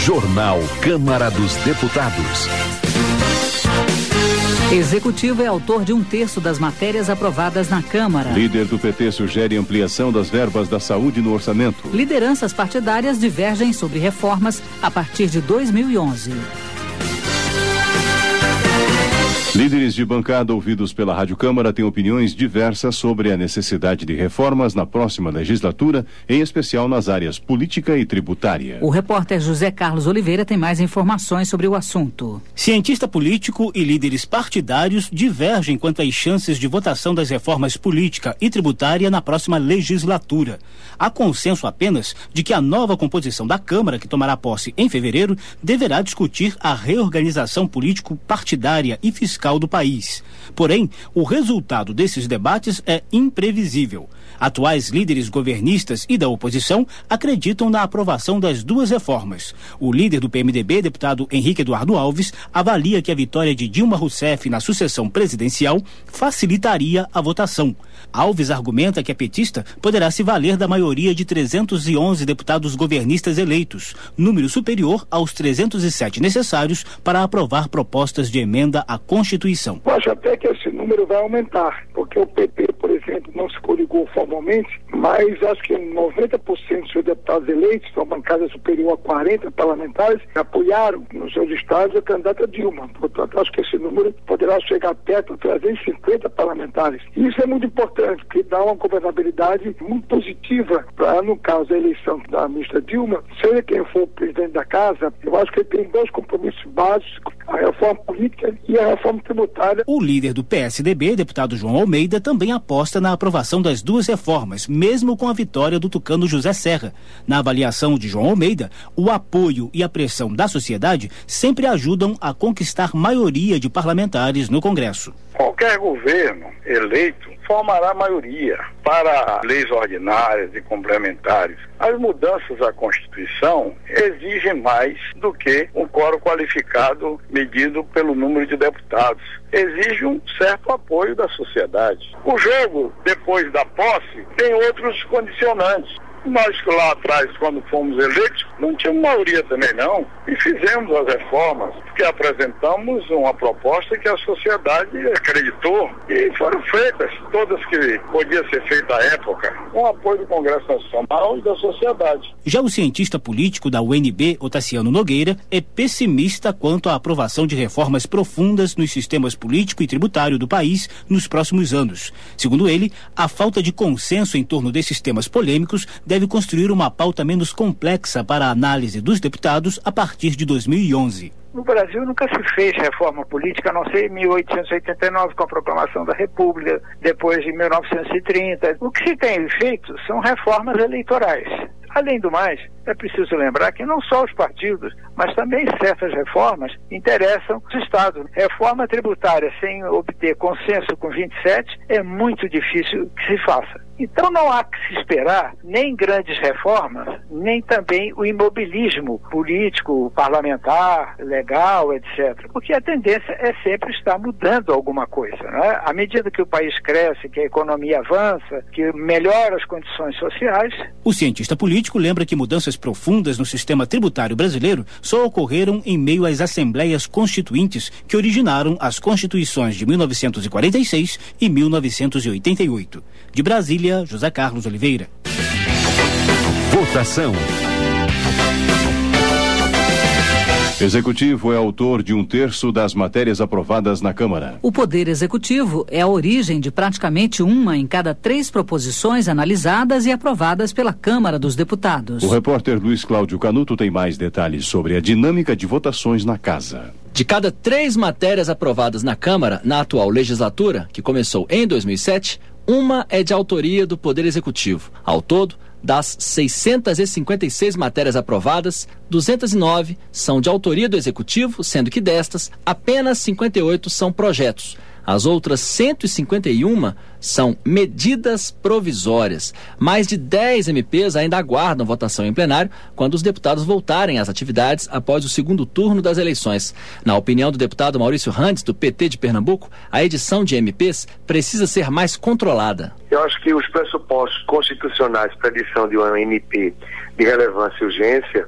Jornal Câmara dos Deputados. Executivo é autor de 1/3 das matérias aprovadas na Câmara. Líder do PT sugere ampliação das verbas da saúde no orçamento. Lideranças partidárias divergem sobre reformas a partir de 2011. Líderes de bancada ouvidos pela Rádio Câmara têm opiniões diversas sobre a necessidade de reformas na próxima legislatura, em especial nas áreas política e tributária. O repórter José Carlos Oliveira tem mais informações sobre o assunto. Cientista político e líderes partidários divergem quanto às chances de votação das reformas política e tributária na próxima legislatura. Há consenso apenas de que a nova composição da Câmara, que tomará posse em fevereiro, deverá discutir a reorganização político-partidária e fiscal do país. Porém, o resultado desses debates é imprevisível. Atuais líderes governistas e da oposição acreditam na aprovação das duas reformas. O líder do PMDB, deputado Henrique Eduardo Alves, avalia que a vitória de Dilma Rousseff na sucessão presidencial facilitaria a votação. Alves argumenta que a petista poderá se valer da maioria de 311 deputados governistas eleitos, número superior aos 307 necessários para aprovar propostas de emenda à Constituição. Eu acho até que esse número vai aumentar, porque o PT, por exemplo, não se coligou formalmente, mas acho que 90% dos seus deputados eleitos, uma bancada superior a 40 parlamentares, apoiaram nos seus estados a candidata Dilma. Portanto, acho que esse número poderá chegar perto de 350 parlamentares. E isso é muito importante, porque dá uma governabilidade muito positiva para, no caso da eleição da ministra Dilma, seja quem for o presidente da casa, eu acho que ele tem dois compromissos básicos, a reforma política e a reforma tributária. O líder do PSDB, deputado João Almeida, também aposta na aprovação das duas reformas, mesmo com a vitória do tucano José Serra. Na avaliação de João Almeida, o apoio e a pressão da sociedade sempre ajudam a conquistar maioria de parlamentares no Congresso. Qualquer governo eleito formará maioria para leis ordinárias e complementares. As mudanças à Constituição exigem mais do que um quórum qualificado medido pelo número de deputados. Exige um certo apoio da sociedade. O jogo, depois da posse, tem outros condicionantes. Nós lá atrás, quando fomos eleitos, não tínhamos maioria também não, e fizemos as reformas, porque apresentamos uma proposta que a sociedade acreditou, e foram feitas, todas que podiam ser feitas à época, com o apoio do Congresso Nacional e da sociedade. Já o cientista político da UNB, Otaciano Nogueira, é pessimista quanto à aprovação de reformas profundas nos sistemas político e tributário do país nos próximos anos. Segundo ele, a falta de consenso em torno desses temas polêmicos deve construir uma pauta menos complexa para a análise dos deputados a partir de 2011. No Brasil nunca se fez reforma política, a não ser em 1889, com a proclamação da República, depois de 1930. O que se tem feito são reformas eleitorais. Além do mais, é preciso lembrar que não só os partidos, mas também certas reformas interessam os estados. Reforma tributária sem obter consenso com 27 é muito difícil que se faça. Então não há que se esperar nem grandes reformas, nem também o imobilismo político, parlamentar, legal, etc. Porque a tendência é sempre estar mudando alguma coisa, não é? À medida que o país cresce, que a economia avança, que melhora as condições sociais. O cientista político lembra que mudanças profundas no sistema tributário brasileiro só ocorreram em meio às assembleias constituintes que originaram as constituições de 1946 e 1988. De Brasília, José Carlos Oliveira. Votação. Executivo é autor de 1/3 das matérias aprovadas na Câmara. O Poder Executivo é a origem de praticamente uma em cada 3 proposições analisadas e aprovadas pela Câmara dos Deputados. O repórter Luiz Cláudio Canuto tem mais detalhes sobre a dinâmica de votações na Casa. De cada 3 matérias aprovadas na Câmara, na atual legislatura, que começou em 2007, uma é de autoria do Poder Executivo. Ao todo, das 656 matérias aprovadas, 209 são de autoria do Executivo, sendo que destas, apenas 58 são projetos. As outras 151 são medidas provisórias. Mais de 10 MPs ainda aguardam votação em plenário quando os deputados voltarem às atividades após o segundo turno das eleições. Na opinião do deputado Maurício Randes, do PT de Pernambuco, a edição de MPs precisa ser mais controlada. Eu acho que os pressupostos constitucionais para a edição de uma MP de relevância e urgência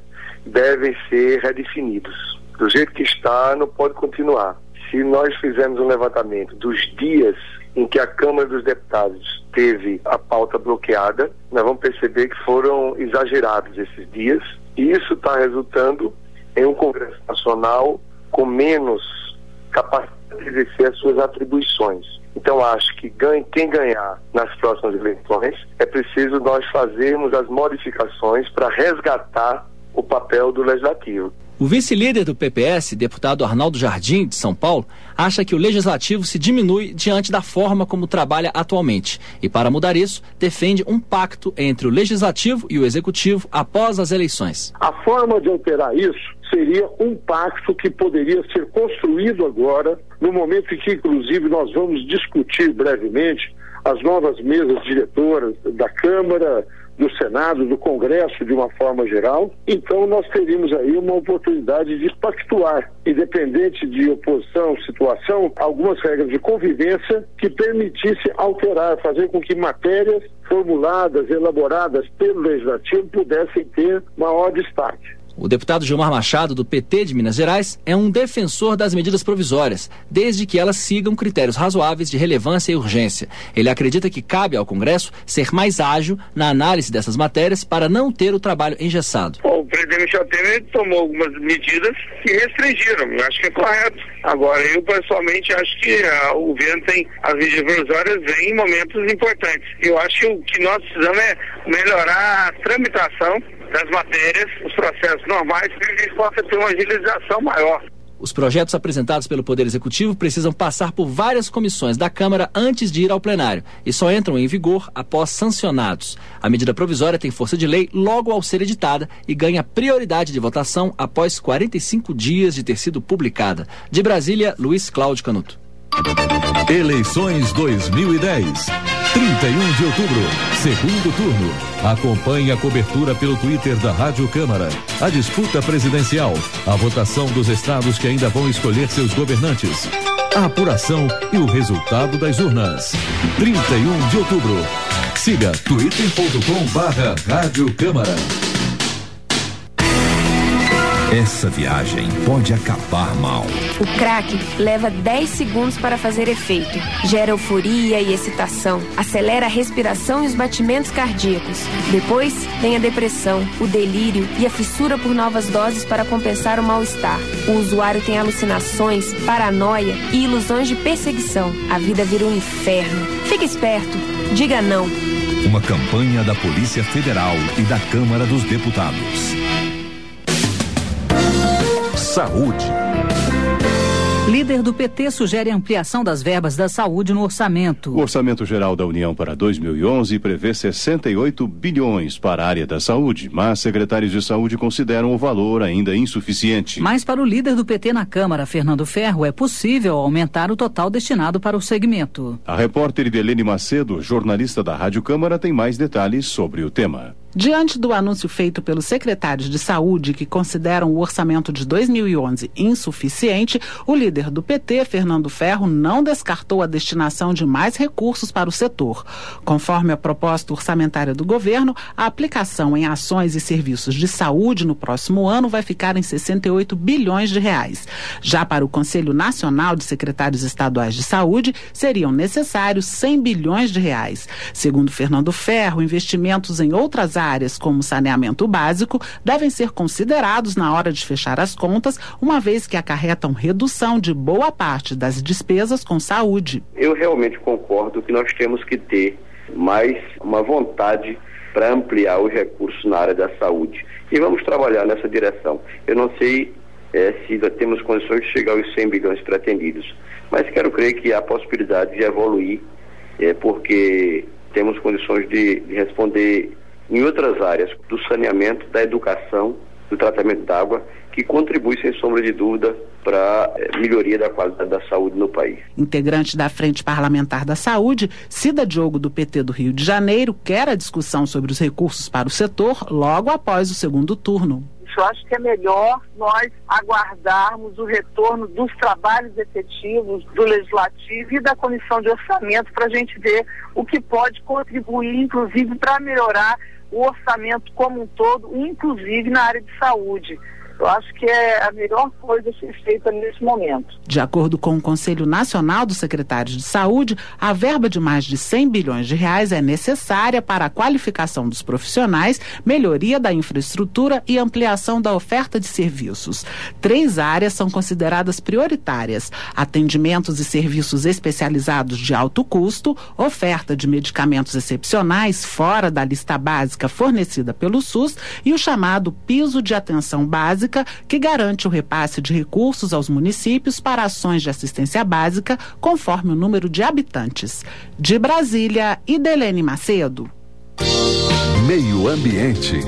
devem ser redefinidos. Do jeito que está, não pode continuar. Se nós fizermos um levantamento dos dias em que a Câmara dos Deputados teve a pauta bloqueada, nós vamos perceber que foram exagerados esses dias, e isso está resultando em um Congresso Nacional com menos capacidade de exercer as suas atribuições. Então acho que quem ganhar nas próximas eleições, é preciso nós fazermos as modificações para resgatar o papel do Legislativo. O vice-líder do PPS, deputado Arnaldo Jardim, de São Paulo, acha que o Legislativo se diminui diante da forma como trabalha atualmente. E para mudar isso, defende um pacto entre o Legislativo e o Executivo após as eleições. A forma de alterar isso seria um pacto que poderia ser construído agora, no momento em que, inclusive, nós vamos discutir brevemente as novas mesas diretoras da Câmara, do Senado, do Congresso, de uma forma geral. Então nós teríamos aí uma oportunidade de pactuar, independente de oposição, situação, algumas regras de convivência que permitisse alterar, fazer com que matérias formuladas, elaboradas pelo Legislativo pudessem ter maior destaque. O deputado Gilmar Machado, do PT de Minas Gerais, é um defensor das medidas provisórias, desde que elas sigam critérios razoáveis de relevância e urgência. Ele acredita que cabe ao Congresso ser mais ágil na análise dessas matérias para não ter o trabalho engessado. O presidente Michel Temer tomou algumas medidas que restringiram, eu acho que é correto. Agora, eu pessoalmente acho que o governo tem as medidas provisórias em momentos importantes. Eu acho que o que nós precisamos é melhorar a tramitação das matérias, os processos normais, para que a gente possa ter uma agilização maior. Os projetos apresentados pelo Poder Executivo precisam passar por várias comissões da Câmara antes de ir ao plenário e só entram em vigor após sancionados. A medida provisória tem força de lei logo ao ser editada e ganha prioridade de votação após 45 dias de ter sido publicada. De Brasília, Luiz Cláudio Canuto. Eleições 2010. 31 de outubro, segundo turno. Acompanhe a cobertura pelo Twitter da Rádio Câmara. A disputa presidencial, a votação dos estados que ainda vão escolher seus governantes, a apuração e o resultado das urnas. 31 de outubro. Siga twitter.com/Rádio Câmara. Essa viagem pode acabar mal. O crack leva 10 segundos para fazer efeito. Gera euforia e excitação. Acelera a respiração e os batimentos cardíacos. Depois vem a depressão, o delírio e a fissura por novas doses para compensar o mal-estar. O usuário tem alucinações, paranoia e ilusões de perseguição. A vida vira um inferno. Fique esperto. Diga não. Uma campanha da Polícia Federal e da Câmara dos Deputados. Saúde. Líder do PT sugere ampliação das verbas da saúde no orçamento. O Orçamento Geral da União para 2011 prevê 68 bilhões para a área da saúde, mas secretários de saúde consideram o valor ainda insuficiente. Mas para o líder do PT na Câmara, Fernando Ferro, é possível aumentar o total destinado para o segmento. A repórter Idelene Macedo, jornalista da Rádio Câmara, tem mais detalhes sobre o tema. Diante do anúncio feito pelos secretários de saúde que consideram o orçamento de 2011 insuficiente, o líder do PT, Fernando Ferro, não descartou a destinação de mais recursos para o setor. Conforme a proposta orçamentária do governo, a aplicação em ações e serviços de saúde no próximo ano vai ficar em 68 bilhões de reais. Já para o Conselho Nacional de Secretários Estaduais de Saúde, seriam necessários 100 bilhões de reais. Segundo Fernando Ferro, investimentos em outras áreas, como saneamento básico, devem ser considerados na hora de fechar as contas, uma vez que acarretam redução de boa parte das despesas com saúde. Eu realmente concordo que nós temos que ter mais uma vontade para ampliar os recursos na área da saúde. E vamos trabalhar nessa direção. Eu não sei se temos condições de chegar aos 100 bilhões pretendidos, mas quero crer que há possibilidade de evoluir, porque temos condições de responder em outras áreas, do saneamento, da educação, do tratamento da água, que contribui, sem sombra de dúvida, para a melhoria da qualidade da saúde no país. Integrante da Frente Parlamentar da Saúde, Cida Diogo, do PT do Rio de Janeiro, quer a discussão sobre os recursos para o setor logo após o segundo turno. Eu acho que é melhor nós aguardarmos o retorno dos trabalhos efetivos do Legislativo e da Comissão de Orçamento para a gente ver o que pode contribuir, inclusive, para melhorar o orçamento como um todo, inclusive na área de saúde. Eu acho que é a melhor coisa a ser feita nesse momento. De acordo com o Conselho Nacional dos Secretários de Saúde, a verba de mais de 100 bilhões de reais é necessária para a qualificação dos profissionais, melhoria da infraestrutura e ampliação da oferta de serviços. 3 áreas são consideradas prioritárias: atendimentos e serviços especializados de alto custo, oferta de medicamentos excepcionais fora da lista básica fornecida pelo SUS e o chamado piso de atenção básica, que garante o repasse de recursos aos municípios para ações de assistência básica conforme o número de habitantes. De Brasília, Idelene Macedo. Meio Ambiente.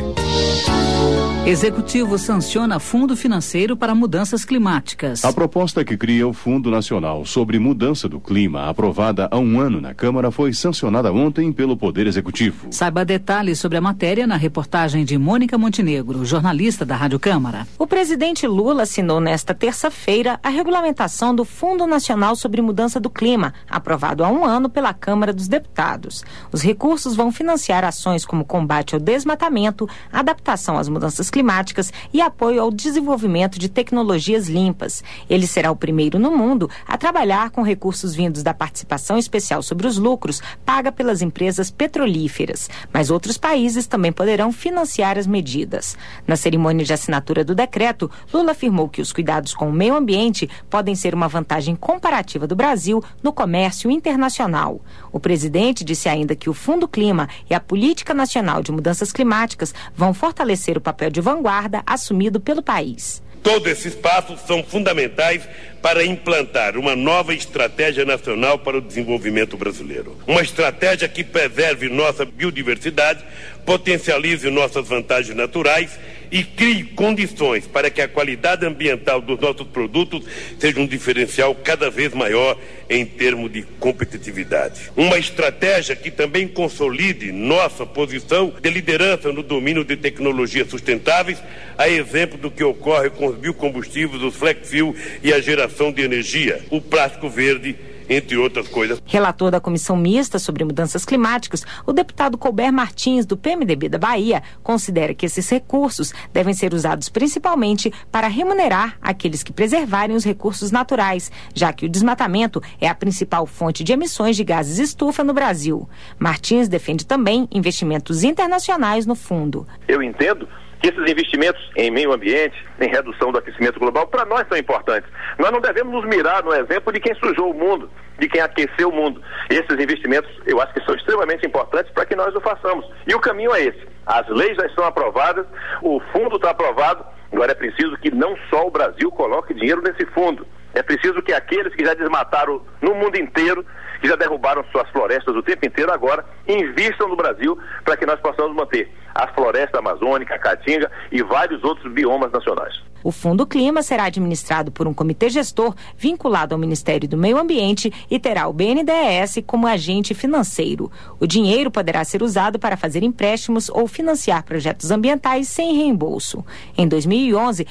Executivo sanciona Fundo Financeiro para Mudanças Climáticas. A proposta que cria o Fundo Nacional sobre Mudança do Clima, aprovada há um ano na Câmara, foi sancionada ontem pelo Poder Executivo. Saiba detalhes sobre a matéria na reportagem de Mônica Montenegro, jornalista da Rádio Câmara. O presidente Lula assinou nesta terça-feira a regulamentação do Fundo Nacional sobre Mudança do Clima, aprovado há um ano pela Câmara dos Deputados. Os recursos vão financiar ações como combate ao desmatamento, adaptação às mudanças climáticas e apoio ao desenvolvimento de tecnologias limpas. Ele será o primeiro no mundo a trabalhar com recursos vindos da participação especial sobre os lucros paga pelas empresas petrolíferas, mas outros países também poderão financiar as medidas. Na cerimônia de assinatura do decreto, Lula afirmou que os cuidados com o meio ambiente podem ser uma vantagem comparativa do Brasil no comércio internacional. O presidente disse ainda que o Fundo Clima e a Política Nacional de Mudanças Climáticas vão fortalecer o papel de vanguarda assumido pelo país. Todos esses passos são fundamentais para implantar uma nova estratégia nacional para o desenvolvimento brasileiro. Uma estratégia que preserve nossa biodiversidade, potencialize nossas vantagens naturais e crie condições para que a qualidade ambiental dos nossos produtos seja um diferencial cada vez maior em termos de competitividade. Uma estratégia que também consolide nossa posição de liderança no domínio de tecnologias sustentáveis, a exemplo do que ocorre com os biocombustíveis, os flex fuel e a geração de energia, o plástico verde, entre outras coisas. Relator da Comissão Mista sobre Mudanças Climáticas, o deputado Colbert Martins, do PMDB da Bahia, considera que esses recursos devem ser usados principalmente para remunerar aqueles que preservarem os recursos naturais, já que o desmatamento é a principal fonte de emissões de gases estufa no Brasil. Martins defende também investimentos internacionais no fundo. Eu entendo que esses investimentos em meio ambiente, em redução do aquecimento global, para nós são importantes. Nós não devemos nos mirar no exemplo de quem sujou o mundo, de quem aqueceu o mundo. Esses investimentos, eu acho que são extremamente importantes para que nós o façamos. E o caminho é esse. As leis já estão aprovadas, o fundo está aprovado, agora é preciso que não só o Brasil coloque dinheiro nesse fundo. É preciso que aqueles que já desmataram no mundo inteiro, que já derrubaram suas florestas o tempo inteiro, agora invistam no Brasil para que nós possamos manter a floresta amazônica, a caatinga e vários outros biomas nacionais. O Fundo Clima será administrado por um comitê gestor vinculado ao Ministério do Meio Ambiente e terá o BNDES como agente financeiro. O dinheiro poderá ser usado para fazer empréstimos ou financiar projetos ambientais sem reembolso. Em 2011,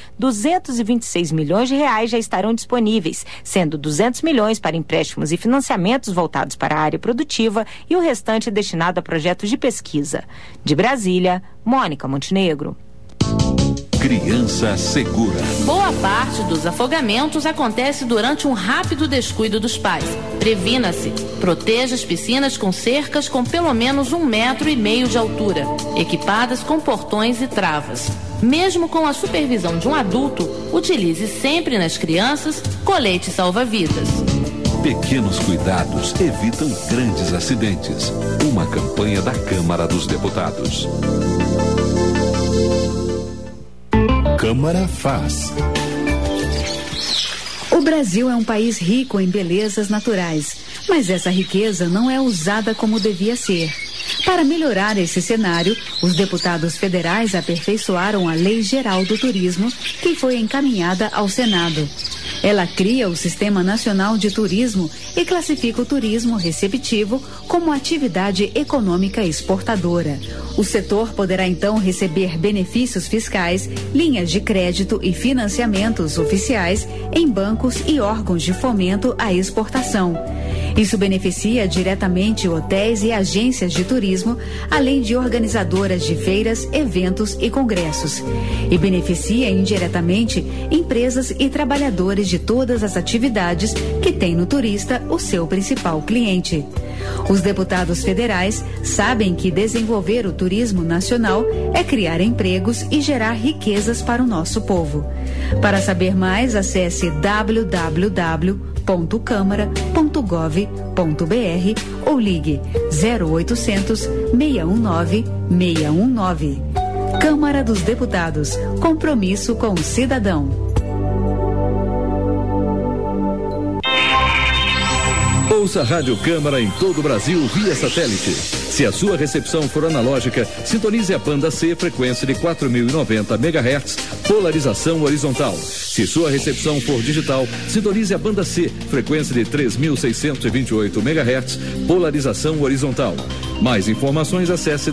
226 milhões de reais já estarão disponíveis, sendo 200 milhões para empréstimos e financiamentos voltados para a área produtiva e o restante destinado a projetos de pesquisa. De Brasília, Mônica Montenegro. Criança segura. Boa parte dos afogamentos acontece durante um rápido descuido dos pais. Previna-se. Proteja as piscinas com cercas com pelo menos 1,5 metros de altura, equipadas com portões e travas. Mesmo com a supervisão de um adulto, utilize sempre nas crianças colete salva-vidas. Pequenos cuidados evitam grandes acidentes. Uma campanha da Câmara dos Deputados. Câmara faz. O Brasil é um país rico em belezas naturais, mas essa riqueza não é usada como devia ser. Para melhorar esse cenário, os deputados federais aperfeiçoaram a Lei Geral do Turismo, que foi encaminhada ao Senado. Ela cria o Sistema Nacional de Turismo e classifica o turismo receptivo como atividade econômica exportadora. O setor poderá então receber benefícios fiscais, linhas de crédito e financiamentos oficiais em bancos e órgãos de fomento à exportação. Isso beneficia diretamente hotéis e agências de turismo, além de organizadoras de feiras, eventos e congressos. E beneficia indiretamente empresas e trabalhadores de todas as atividades que têm no turista o seu principal cliente. Os deputados federais sabem que desenvolver o turismo nacional é criar empregos e gerar riquezas para o nosso povo. Para saber mais, acesse www.câmara.gov.br ou ligue 0800 619 619. Câmara dos Deputados. Compromisso com o cidadão. Ouça a Rádio Câmara em todo o Brasil via satélite. Se a sua recepção for analógica, sintonize a banda C, frequência de 4.090 MHz, polarização horizontal. Se sua recepção for digital, sintonize a banda C, frequência de 3.628 MHz, polarização horizontal. Mais informações, acesse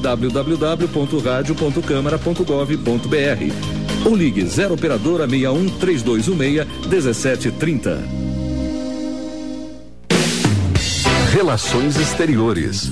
www.radio.câmara.gov.br ou ligue 0 operadora 61 3216 1730. Relações Exteriores.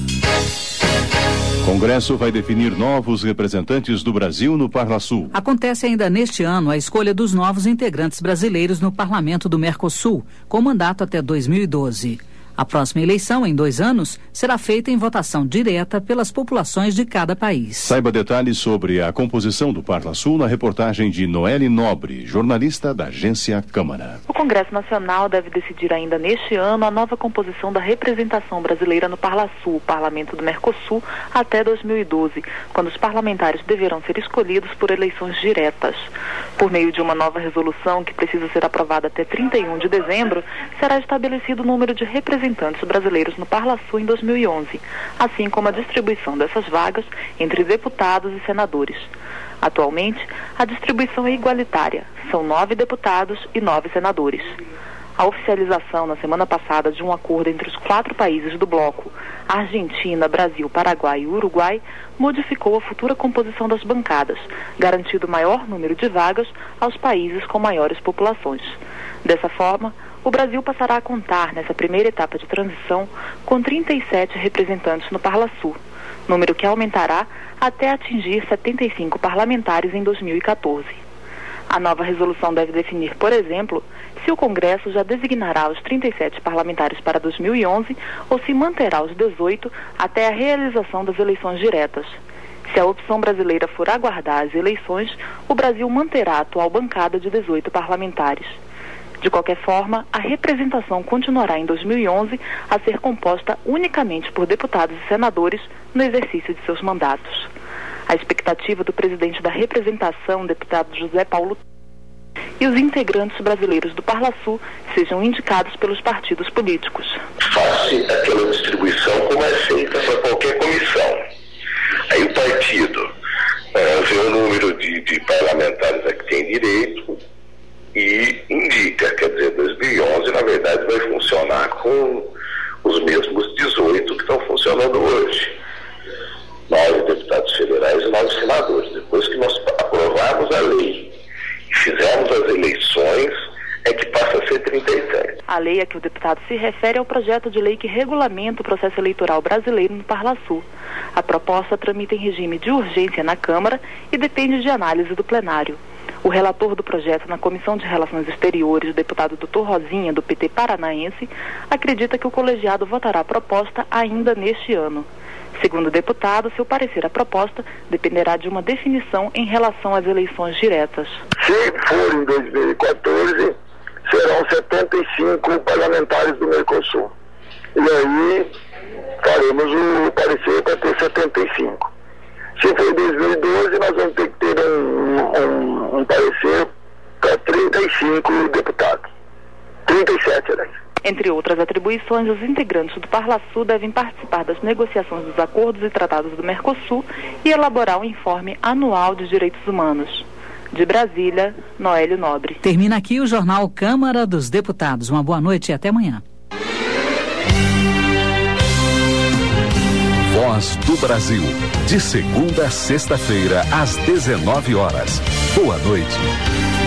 Congresso vai definir novos representantes do Brasil no Parlasul. Acontece ainda neste ano a escolha dos novos integrantes brasileiros no Parlamento do Mercosul, com mandato até 2012. A próxima eleição, em 2 anos, será feita em votação direta pelas populações de cada país. Saiba detalhes sobre a composição do Parlasul na reportagem de Noeli Nobre, jornalista da agência Câmara. O Congresso Nacional deve decidir ainda neste ano a nova composição da representação brasileira no Parlasul, Parlamento do Mercosul, até 2012, quando os parlamentares deverão ser escolhidos por eleições diretas. Por meio de uma nova resolução que precisa ser aprovada até 31 de dezembro, será estabelecido o número de representantes brasileiros no Parlasul em 2011, assim como a distribuição dessas vagas entre deputados e senadores. Atualmente, a distribuição é igualitária, são 9 deputados e 9 senadores. A oficialização na semana passada de um acordo entre os 4 países do bloco, Argentina, Brasil, Paraguai e Uruguai, modificou a futura composição das bancadas, garantindo maior número de vagas aos países com maiores populações. Dessa forma, o Brasil passará a contar, nessa primeira etapa de transição, com 37 representantes no Parlasul, número que aumentará até atingir 75 parlamentares em 2014. A nova resolução deve definir, por exemplo, se o Congresso já designará os 37 parlamentares para 2011 ou se manterá os 18 até a realização das eleições diretas. Se a opção brasileira for aguardar as eleições, o Brasil manterá a atual bancada de 18 parlamentares. De qualquer forma, a representação continuará em 2011 a ser composta unicamente por deputados e senadores no exercício de seus mandatos. A expectativa do presidente da representação, deputado José Paulo, e os integrantes brasileiros do Parlasul sejam indicados pelos partidos políticos. Faça aquela distribuição como é feita para qualquer comissão. Aí o partido vê o número de parlamentares a que tem direito e indica, quer dizer, 2011 na verdade vai funcionar com os mesmos 18 que estão funcionando hoje. 9 deputados federais e 9 senadores. Depois que nós aprovarmos a lei e fizermos as eleições, é que passa a ser 37. A lei a que o deputado se refere é o projeto de lei que regulamenta o processo eleitoral brasileiro no Parlasul. A proposta tramita em regime de urgência na Câmara e depende de análise do plenário. O relator do projeto na Comissão de Relações Exteriores, o deputado Dr. Rosinha, do PT paranaense, acredita que o colegiado votará a proposta ainda neste ano. Segundo o deputado, seu parecer à proposta dependerá de uma definição em relação às eleições diretas. Se for em 2014, serão 75 parlamentares do Mercosul. E aí faremos o parecer para ter 75. Se for em 2012, nós vamos ter que ter um parecer para 35 deputados. 37, aliás. Entre outras atribuições, os integrantes do Parlasul devem participar das negociações dos acordos e tratados do Mercosul e elaborar um informe anual de direitos humanos. De Brasília, Noélio Nobre. Termina aqui o Jornal Câmara dos Deputados. Uma boa noite e até amanhã. Voz do Brasil, de segunda a sexta-feira, às 19 horas. Boa noite.